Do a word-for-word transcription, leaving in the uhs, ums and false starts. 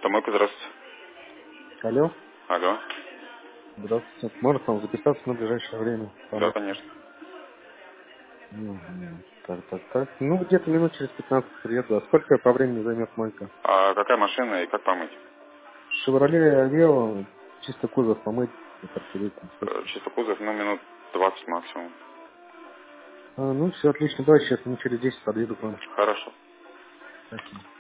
Автомойка, здравствуйте. Алло, Алло. здравствуйте. Можно к вам записаться на ближайшее время? Да, Помочь? конечно. Мгм. Так, так, так. Ну, где-то минут через пятнадцать приеду. А сколько по времени займет мойка? А какая машина и как помыть? Шевроле Авео, чисто кузов помыть и протереть там все. Э, Чисто кузов, ну, минут двадцать максимум. А, ну, все отлично. Давай сейчас минут через десять подъеду к вам. Хорошо. Спасибо.